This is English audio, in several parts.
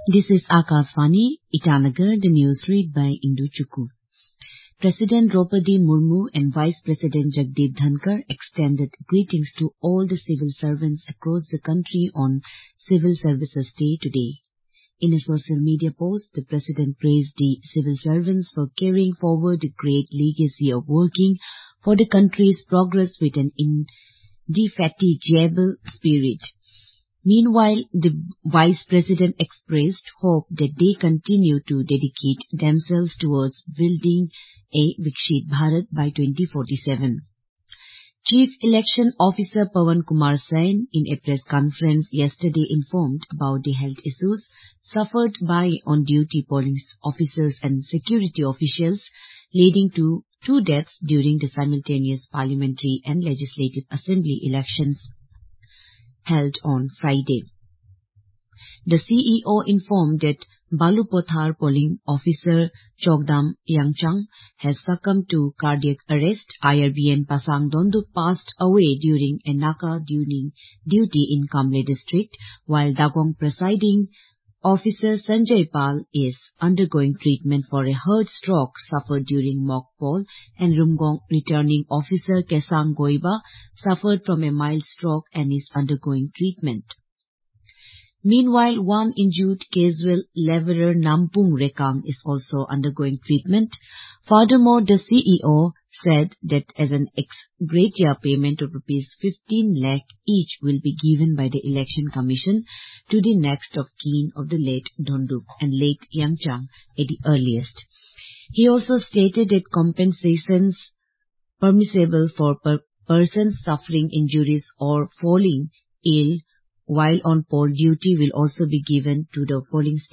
This is Akashvani, Itanagar, the news read by Indu Chukku. President Draupadi Murmu and Vice President Jagdeep Dhankar extended greetings to all the civil servants across the country on Civil Services Day today. In a social media post, the President praised the civil servants for carrying forward the great legacy of working for the country's progress with an indefatigable spirit. Meanwhile, the Vice President expressed hope that they continue to dedicate themselves towards building a Vikshit Bharat by 2047. Chief Election Officer Pawan Kumar Sain, in a press conference yesterday, informed about the health issues suffered by on-duty polling officers and security officials, leading to 2 deaths during the simultaneous parliamentary and legislative assembly elections held on Friday. The CEO informed that Balupothar polling officer Chokdam Yangchang has succumbed to cardiac arrest. IRBN Pasang Donduk passed away during a NACA duty in Kamle district, while Dagong presiding officer Sanjay Pal is undergoing treatment for a heart stroke suffered during mock poll, and Rumgong returning officer Kesang Goiba suffered from a mild stroke and is undergoing treatment. Meanwhile, one injured casual laborer Nampung Rekang is also undergoing treatment. Furthermore, the CEO said that as an ex gratia payment of ₹15 lakh each will be given by the Election Commission to the next of kin of the late Donduk and late Yangchang at the earliest. He also stated that compensations permissible for persons suffering injuries or falling ill while on poll duty will also be given to the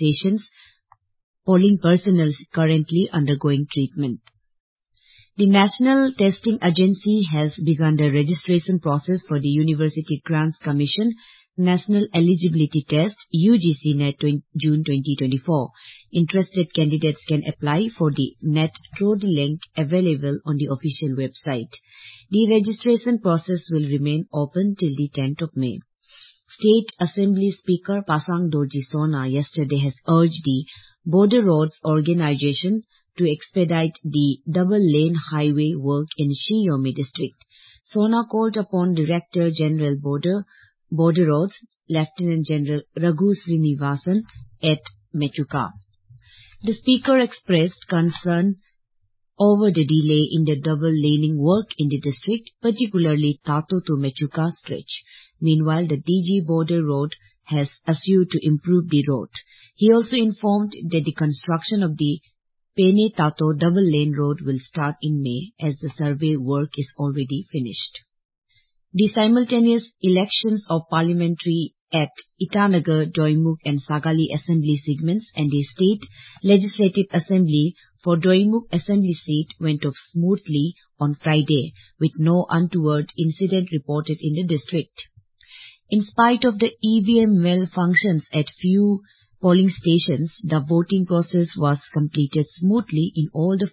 polling personnel currently undergoing treatment. The National Testing Agency has begun the registration process for the University Grants Commission National Eligibility Test UGC NET June 2024. Interested candidates can apply for the NET through the link available on the official website. The registration process will remain open till the 10th of May. State Assembly Speaker Pasang Dorji Sona yesterday has urged the Border Roads Organization to expedite the double-lane highway work in Shiyome district. Sona called upon Director General Border Roads, Lieutenant General Raghu Srinivasan at Mechuka. The Speaker expressed concern over the delay in the double-laning work in the district, particularly Tato to Mechuka stretch. Meanwhile, the DG Border Road has assured to improve the road. He also informed that the construction of the Pene Tato double-lane road will start in May, as the survey work is already finished. The simultaneous elections of parliamentary at Itanagar, Doimuk and Sagali assembly segments and the state legislative assembly for Doimuk assembly seat went off smoothly on Friday, with no untoward incident reported in the district. In spite of the EVM malfunctions at few polling stations, the voting process was completed smoothly in all the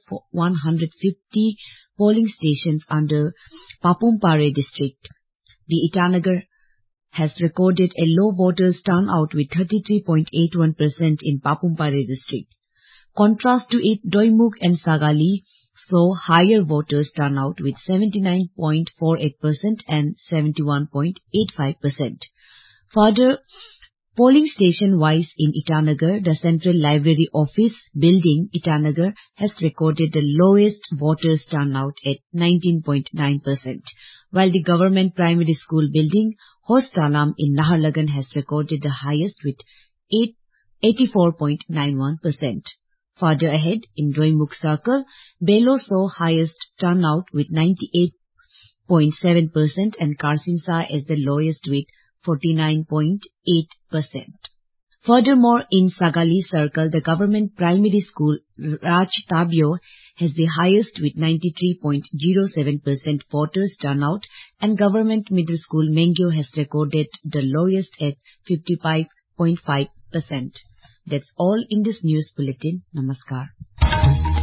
150 polling stations under Papumpare district. The Itanagar has recorded a low voters turnout with 33.81% in Papumpare district. Contrast to it, Doimuk and Sagali saw higher voters turnout with 79.48% and 71.85%. Further, polling station-wise in Itanagar, the Central Library Office building, Itanagar, has recorded the lowest voters turnout at 19.9%, while the Government Primary School building, Hostalam in Naharlagan, has recorded the highest with 84.91%. Further ahead, in Doimuk Circle, Belo saw highest turnout with 98.7% and Karsinsa as the lowest with 49.8%. Furthermore, in Sagali Circle, the Government Primary School Raj Tabio has the highest with 93.07% voters turnout, and Government Middle School Mengyo has recorded the lowest at 55.5%. That's all in this news bulletin. Namaskar.